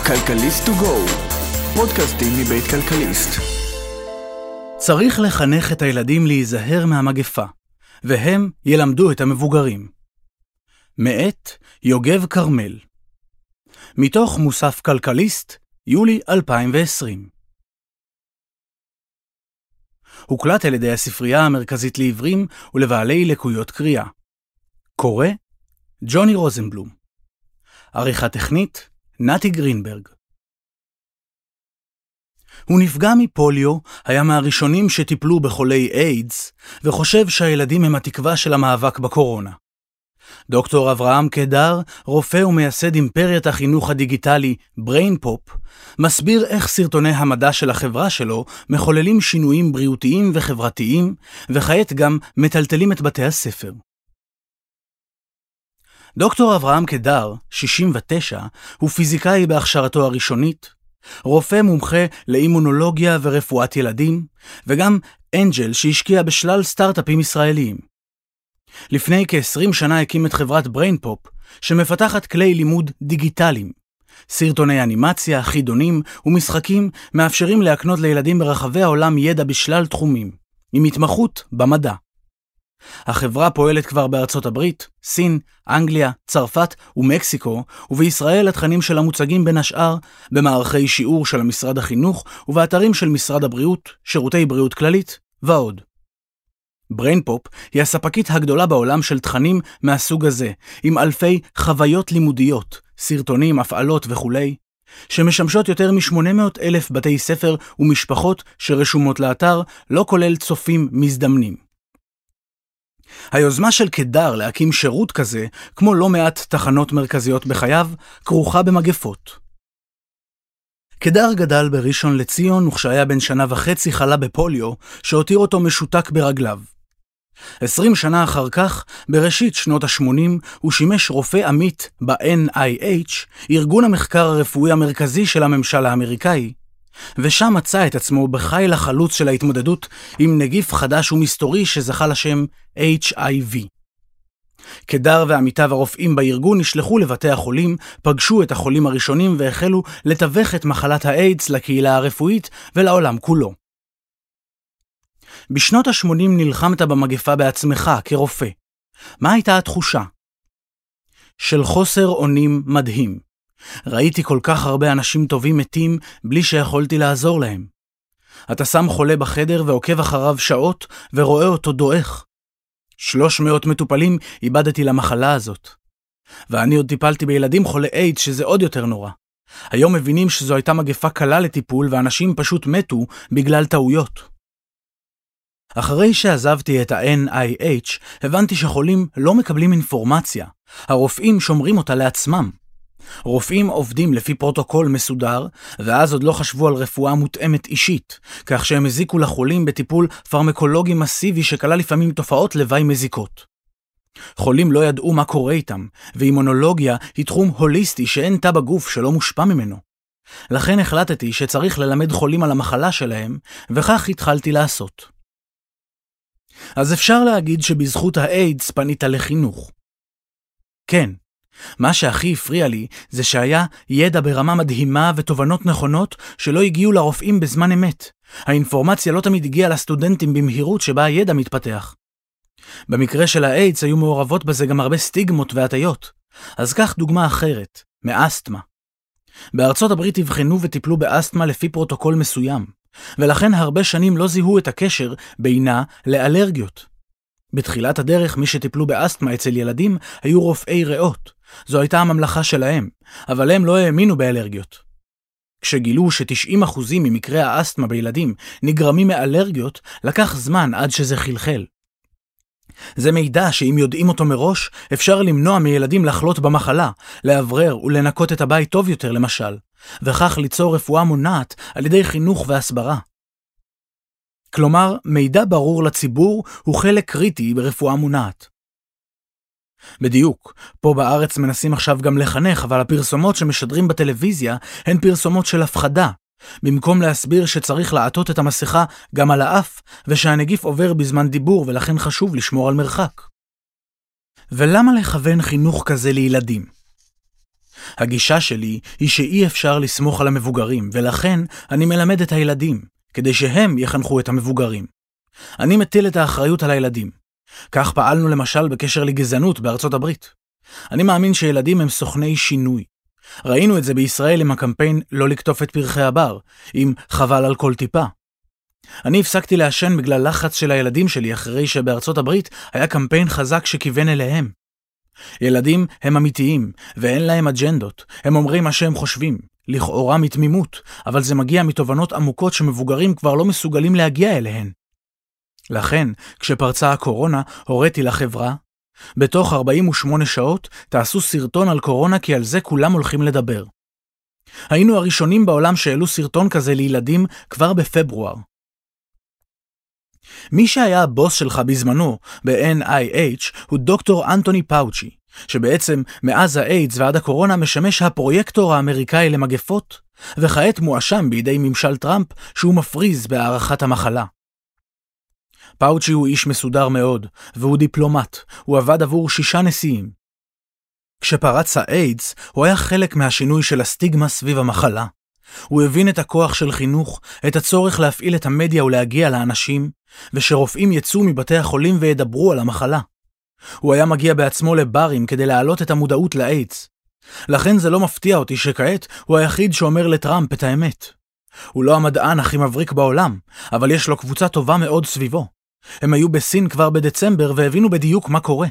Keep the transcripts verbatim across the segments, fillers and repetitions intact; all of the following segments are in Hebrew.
כלכליסט טו גו, פודקאסטים מבית כלכליסט. צריך לחנך את הילדים להיזהר מהמגפה, והם ילמדו את המבוגרים. מאת יוגב קרמל. מתוך מוסף כלכליסט, יולי אלפיים ועשרים. הוקלט על ידי הספרייה המרכזית לעיוורים ולבעלי לקויות קריאה. קורא ג'וני רוזנבלום. עריכה טכנית נתי גרינברג. הוא נפגע מפוליו, היה מהראשונים שטיפלו בחולי איידס, וחושב שהילדים הם התקווה של המאבק בקורונה. דוקטור אברהם קדר, רופא ומייסד אימפריית החינוך הדיגיטלי BrainPop, מסביר איך סרטוני המדע של החברה שלו מחוללים שינויים בריאותיים וחברתיים, וכעת גם מטלטלים את בתי הספר. דוקטור אברהם קדר, שישים ותשע, הוא פיזיקאי בהכשרתו הראשונית, רופא מומחה לאימונולוגיה ורפואת ילדים, וגם אנג'ל שהשקיע בשלל סטארט-אפים ישראליים. לפני כ-עשרים שנה הקים את חברת BrainPop, שמפתחת כלי לימוד דיגיטליים. סרטוני אנימציה, חידונים ומשחקים מאפשרים להקנות לילדים ברחבי העולם ידע בשלל תחומים, עם התמחות במדע. החברה פועלת כבר בארצות הברית, סין, אנגליה, צרפת ומקסיקו, ובישראל התכנים שלה מוצגים בין השאר במערכי שיעור של משרד החינוך ובאתרים של משרד הבריאות, שירותי בריאות כללית ועוד. BrainPop היא הספקית הגדולה בעולם של תכנים מהסוג הזה, עם אלפי חוויות לימודיות, סרטונים, הפעלות וכו', שמשמשות יותר מ-שמונה מאות אלף בתי ספר ומשפחות שרשומות לאתר, לא כולל צופים מזדמנים. היוזמה של קדר להקים שירות כזה, כמו לא מעט תחנות מרכזיות בחייו, כרוכה במגפות. קדר גדל בראשון לציון, וכשהיה בן שנה וחצי חלה בפוליו, שהותיר אותו משותק ברגליו. עשרים שנה אחר כך, בראשית שנות ה-שמונים, הוא שימש רופא עמית ב-אן איי אייץ', ארגון המחקר הרפואי המרכזי של הממשל האמריקאי, ושם מצא את עצמו בחיל החלוץ של ההתמודדות עם נגיף חדש ומסתורי שזכה לשם אייץ' איי וי. קדר ועמיתיו הרופאים בארגון נשלחו לבתי החולים, פגשו את החולים הראשונים והחלו לתווך את מחלת האיידס לקהילה הרפואית ולעולם כולו. בשנות ה-שמונים נלחמת במגפה בעצמך כרופא. מה הייתה התחושה? של חוסר אונים מדהים. ראיתי כל כך הרבה אנשים טובים מתים בלי שיכולתי לעזור להם. אתה שם חולה בחדר ועוקב אחריו שעות ורואה אותו דועך. שלוש מאות מטופלים איבדתי למחלה הזאת. ואני עוד טיפלתי בילדים חולי איידס שזה עוד יותר נורא. היום מבינים שזו הייתה מגפה קלה לטיפול ואנשים פשוט מתו בגלל טעויות. אחרי שעזבתי את ה-אן איי אייץ' הבנתי שחולים לא מקבלים אינפורמציה. הרופאים שומרים אותה לעצמם. רופאים עובדים לפי פרוטוקול מסודר, ואז עוד לא חשבו על רפואה מותאמת אישית, כך שהם הזיקו לחולים בטיפול פרמקולוגי מסיבי שכלל לפעמים תופעות לוואי מזיקות. חולים לא ידעו מה קורה איתם, ואימונולוגיה היא תחום הוליסטי שאין תא בגוף שלא מושפע ממנו. לכן החלטתי שצריך ללמד חולים על המחלה שלהם, וכך התחלתי לעשות. אז אפשר להגיד שבזכות האיידס פנית לחינוך. כן. מה שהכי הפריע לי זה שהיה ידע ברמה מדהימה ותובנות נכונות שלא הגיעו לרופאים בזמן אמת. האינפורמציה לא תמיד הגיעה לסטודנטים במהירות שבה הידע מתפתח. במקרה של האיידס היו מעורבות בזה גם הרבה סטיגמות והטיות. אז כך דוגמה אחרת, מאסתמה. בארצות הברית הבחנו וטיפלו באסתמה לפי פרוטוקול מסוים, ולכן הרבה שנים לא זיהו את הקשר בינה לאלרגיות. בתחילת הדרך מי שטיפלו באסתמה אצל ילדים היו רופאי ריאות. זו הייתה הממלכה שלהם, אבל הם לא האמינו באלרגיות. כשגילו ש-תשעים אחוז ממקרי האסתמה בילדים נגרמים מאלרגיות, לקח זמן עד שזה חלחל. זה מידע שאם יודעים אותו מראש, אפשר למנוע מילדים לחלות במחלה, לעברר ולנקות את הבית טוב יותר למשל, וכך ליצור רפואה מונעת על ידי חינוך והסברה. כלומר, מידע ברור לציבור הוא חלק קריטי ברפואה מונעת. בדיוק, פה בארץ מנסים עכשיו גם לחנך, אבל הפרסומות שמשדרים בטלוויזיה הן פרסומות של הפחדה, במקום להסביר שצריך לעטות את המסכה גם על האף, ושהנגיף עובר בזמן דיבור ולכן חשוב לשמור על מרחק. ולמה לכוון חינוך כזה לילדים? הגישה שלי היא שאי אפשר לסמוך על המבוגרים, ולכן אני מלמד את הילדים, כדי שהם יחנכו את המבוגרים. אני מטיל את האחריות על הילדים. כך פעלנו למשל בקשר לגזענות בארצות הברית. אני מאמין שילדים הם סוכני שינוי. ראינו את זה בישראל עם הקמפיין לא לקטוף את פרחי הבר, עם חבל על כל טיפה. אני הפסקתי לעשן בגלל לחץ של הילדים שלי אחרי שבארצות הברית היה קמפיין חזק שכיוון אליהם. ילדים הם אמיתיים ואין להם אג'נדות, הם אומרים מה שהם חושבים, לכאורה מתמימות, אבל זה מגיע מתובנות עמוקות שמבוגרים כבר לא מסוגלים להגיע אליהן. לכן, כשפרצה הקורונה, הוריתי לחברה, בתוך ארבעים ושמונה שעות תעשו סרטון על קורונה כי על זה כולם הולכים לדבר. היינו הראשונים בעולם שהעלו סרטון כזה לילדים כבר בפברואר. מי שהיה הבוס שלך בזמנו ב-אן איי אייץ' הוא דוקטור אנטוני פאוצ'י, שבעצם מאז האיידס ועד הקורונה משמש הפרויקטור האמריקאי למגפות, וכעת מואשם בידי ממשל טראמפ שהוא מפריז בהערכת המחלה. פאוצ'י הוא איש מסודר מאוד, והוא דיפלומט, הוא עבד עבור שישה נשיאים. כשפרץ האיידס, הוא היה חלק מהשינוי של הסטיגמה סביב המחלה. הוא הבין את הכוח של חינוך, את הצורך להפעיל את המדיה ולהגיע לאנשים, ושרופאים יצאו מבתי החולים וידברו על המחלה. הוא היה מגיע בעצמו לברים כדי להעלות את המודעות לאיידס. לכן זה לא מפתיע אותי שכעת הוא היחיד שאומר לטראמפ את האמת. הוא לא המדען הכי מבריק בעולם, אבל יש לו קבוצה טובה מאוד סביבו. הם היו בסין כבר בדצמבר והבינו בדיוק מה קורה.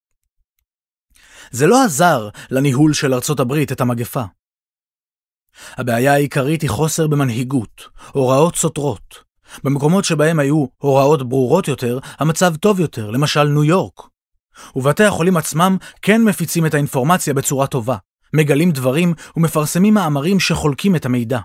זה לא עזר לניהול של ארצות הברית את המגפה. הבעיה העיקרית היא חוסר במנהיגות, הוראות סותרות. במקומות שבהם היו הוראות ברורות יותר, המצב טוב יותר, למשל ניו יורק. ובתי החולים עצמם כן מפיצים את האינפורמציה בצורה טובה, מגלים דברים ומפרסמים מאמרים שחולקים את המידע.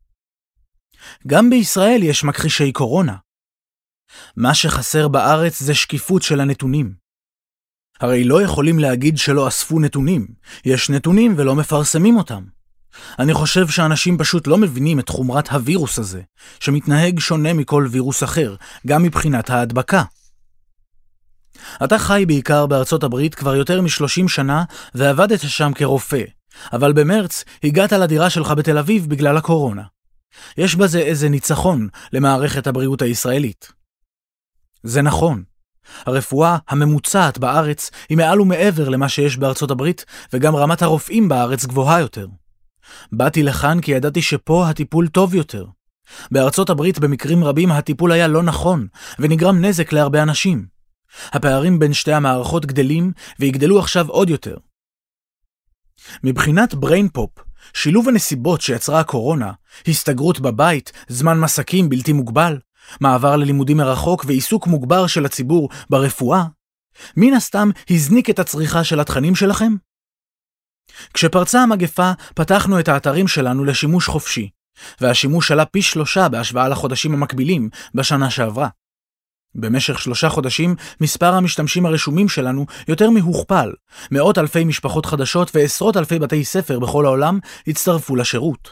גם בישראל יש מכחישי קורונה. מה שחסר בארץ זה שקיפות של הנתונים. הרי לא יכולים להגיד שלא אספו נתונים, יש נתונים ולא מפרסמים אותם. אני חושב שאנשים פשוט לא מבינים את חומרת הווירוס הזה, שמתנהג שונה מכל וירוס אחר, גם מבחינת ההדבקה. אתה חי בעיקר בארצות הברית כבר יותר מ-שלושים שנה ועבדת שם כרופא, אבל במרץ הגעת לדירה שלך בתל אביב בגלל הקורונה. יש בזה איזה ניצחון למערכת הבריאות הישראלית. זה נכון. הרפואה הממוצעת בארץ היא מעל ומעבר למה שיש בארצות הברית, וגם רמת הרופאים בארץ גבוהה יותר. באתי לכאן כי ידעתי שפה הטיפול טוב יותר. בארצות הברית במקרים רבים הטיפול היה לא נכון, ונגרם נזק להרבה אנשים. הפערים בין שתי המערכות גדלים, ויגדלו עכשיו עוד יותר. מבחינת בריין-פופ, שילוב הנסיבות שיצרה הקורונה, הסתגרות בבית, זמן מסקים בלתי מוגבל, מעבר ללימודים מרחוק ועיסוק מוגבר של הציבור ברפואה, מן הסתם הזניק את הצריכה של התכנים שלכם? כשפרצה המגפה, פתחנו את האתרים שלנו לשימוש חופשי, והשימוש עלה פי שלושה בהשוואה לחודשים המקבילים בשנה שעברה. במשך שלושה חודשים, מספר המשתמשים הרשומים שלנו יותר מהוכפל, מאות אלפי משפחות חדשות ועשרות אלפי בתי ספר בכל העולם הצטרפו לשירות.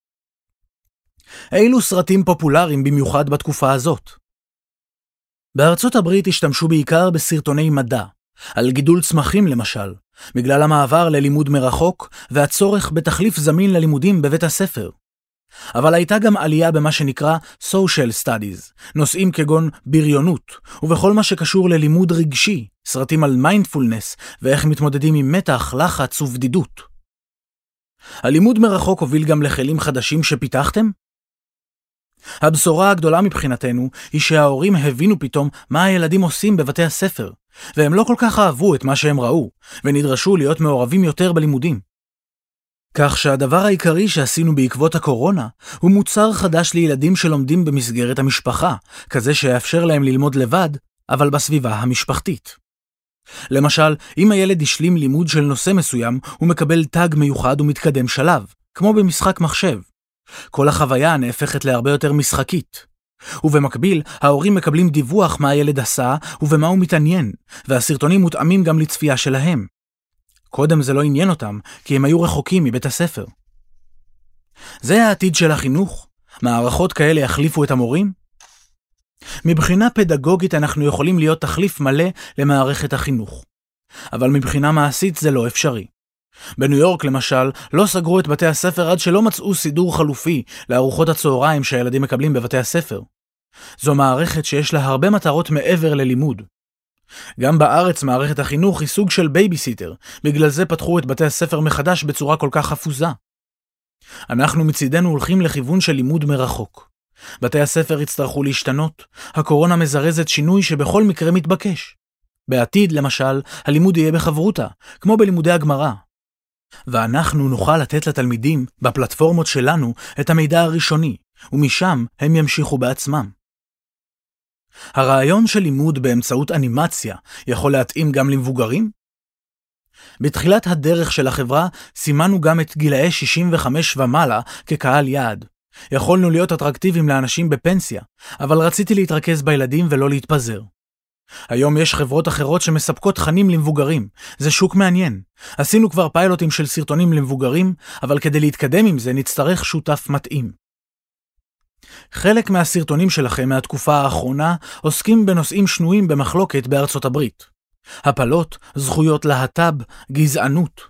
אילו סרטים פופולריים במיוחד בתקופה הזאת? בארצות הברית השתמשו בעיקר בסרטוני מדע, על גידול צמחים למשל, בגלל המעבר ללימוד מרחוק והצורך בתחליף זמין ללימודים בבית הספר. אבל הייתה גם עלייה במה שנקרא social studies, נושאים כגון בריונות, ובכל מה שקשור ללימוד רגשי, סרטים על מיינדפולנס ואיך מתמודדים עם מתח, לחץ ובדידות. הלימוד מרחוק הוביל גם לכלים חדשים שפיתחתם? הבשורה הגדולה מבחינתנו היא שההורים הבינו פתאום מה הילדים עושים בבתי הספר, והם לא כל כך אהבו את מה שהם ראו, ונדרשו להיות מעורבים יותר בלימודים. כך שהדבר העיקרי שעשינו בעקבות הקורונה הוא מוצר חדש לילדים שלומדים במסגרת המשפחה, כזה שיאפשר להם ללמוד לבד, אבל בסביבה המשפחתית. למשל, אם הילד ישלים לימוד של נושא מסוים, הוא מקבל טאג מיוחד ומתקדם שלב, כמו במשחק מחשב. כל החוויה נהפכת להרבה יותר משחקית. ובמקביל, ההורים מקבלים דיווח מה הילד עשה ובמה הוא מתעניין, והסרטונים מותאמים גם לצפייה שלהם. קודם זה לא עניין אותם, כי הם היו רחוקים מבית הספר. זה העתיד של החינוך? מערכות כאלה יחליפו את המורים? מבחינה פדגוגית אנחנו יכולים להיות תחליף מלא למערכת החינוך. אבל מבחינה מעשית זה לא אפשרי. בניו יורק למשל, לא סגרו את בתי הספר עד שלא מצאו סידור חלופי לארוחות הצהריים שהילדים מקבלים בבתי הספר. זו מערכת שיש לה הרבה מטרות מעבר ללימוד. גם בארץ מערכת החינוך היא סוג של בייביסיטר, בגלל זה פתחו את בתי הספר מחדש בצורה כל כך חפוזה. אנחנו מצידנו הולכים לכיוון של לימוד מרחוק. בתי הספר יצטרכו להשתנות, הקורונה מזרזת שינוי שבכל מקרה מתבקש. בעתיד, למשל, הלימוד יהיה בחברותה, כמו בלימודי הגמרא. ואנחנו נוכל לתת לתלמידים, בפלטפורמות שלנו, את המידע הראשוני, ומשם הם ימשיכו בעצמם. הרעיון של לימוד באמצעות אנימציה יכול להתאים גם למבוגרים? בתחילת הדרך של החברה סימנו גם את גילאי שישים וחמש ומעלה כקהל יעד. יכולנו להיות אטרקטיביים לאנשים בפנסיה, אבל רציתי להתרכז בילדים ולא להתפזר. היום יש חברות אחרות שמספקות תכנים למבוגרים. זה שוק מעניין. עשינו כבר פיילוטים של סרטונים למבוגרים, אבל כדי להתקדם עם זה נצטרך שותף מתאים. חלק מהסרטונים שלכם מהתקופה האחרונה עוסקים בנושאים שנויים במחלוקת בארצות הברית. הפלות, זכויות להט"ב, גזענות.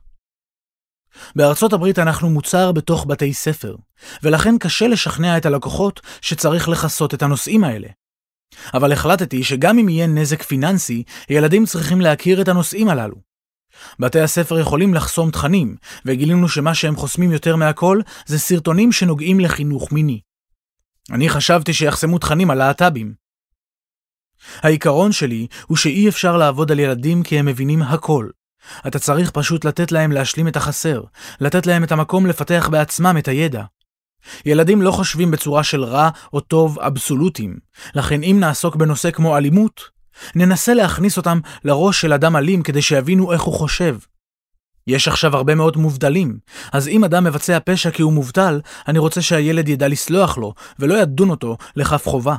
בארצות הברית אנחנו מוצר בתוך בתי ספר, ולכן קשה לשכנע את הלקוחות שצריך לחסות את הנושאים האלה. אבל החלטתי שגם אם יהיה נזק פיננסי, ילדים צריכים להכיר את הנושאים הללו. בתי הספר יכולים לחסום תכנים, וגילינו שמה שהם חוסמים יותר מהכל זה סרטונים שנוגעים לחינוך מיני. אני חשבתי שיחסמו תכנים על להט"בים. העיקרון שלי הוא שאי אפשר לעבוד על ילדים כי הם מבינים הכל. אתה צריך פשוט לתת להם להשלים את החסר, לתת להם את המקום לפתח בעצמם את הידע. ילדים לא חושבים בצורה של רע או טוב אבסולוטים, לכן אם נעסוק בנושא כמו אלימות, ננסה להכניס אותם לראש של אדם אלים כדי שיבינו איך הוא חושב. יש עכשיו הרבה מאוד מובדלים, אז אם אדם מבצע פשע כי הוא מובדל, אני רוצה שהילד ידע לסלוח לו ולא ידון אותו לכף חובה.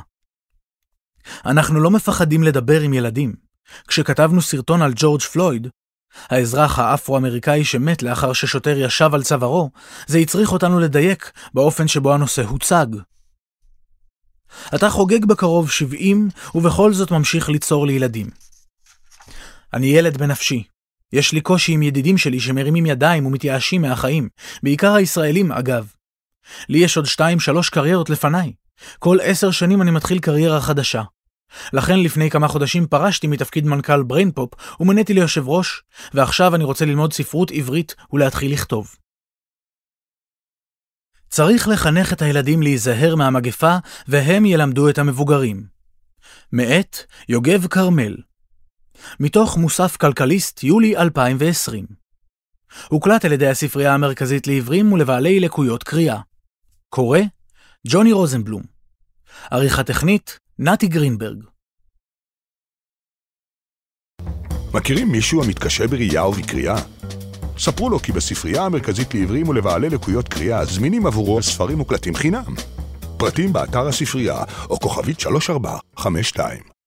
אנחנו לא מפחדים לדבר עם ילדים. כשכתבנו סרטון על ג'ורג' פלויד, האזרח האפרו-אמריקאי שמת לאחר ששוטר ישב על צווארו, זה יצריך אותנו לדייק באופן שבו הנושא הוצג. אתה חוגג בקרוב שבעים, ובכל זאת ממשיך ליצור לילדים. אני ילד בנפשי. יש לי קושי עם ידידים שלי שמרימים ידיים ומתייאשים מהחיים, בעיקר הישראלים אגב. לי יש עוד שתיים שלוש קריירות לפניי. כל עשר שנים אני מתחיל קריירה חדשה. לכן לפני כמה חודשים פרשתי מתפקיד מנכ"ל בריינפופ ומניתי ליושב ראש, ועכשיו אני רוצה ללמוד ספרות עברית ולהתחיל לכתוב. צריך לחנך את הילדים להיזהר מהמגפה, והם ילמדו את המבוגרים. מאת יוגב קרמל. מתוך מוסף כלכליסט יולי אלפיים ועשרים. הוקלט על ידי הספרייה המרכזית לעברים ולבעלי לקויות קריאה. קורא ג'וני רוזנבלום. עריכה טכנית נתי גרינברג. מכירים מישהו המתקשה בראייה ובקריאה? ספרו לו כי בספרייה המרכזית לעברים ולבעלי לקויות קריאה זמינים עבורו ספרים מוקלטים חינם. פרטים באתר הספרייה או כוכבית שלוש ארבע חמש שתיים.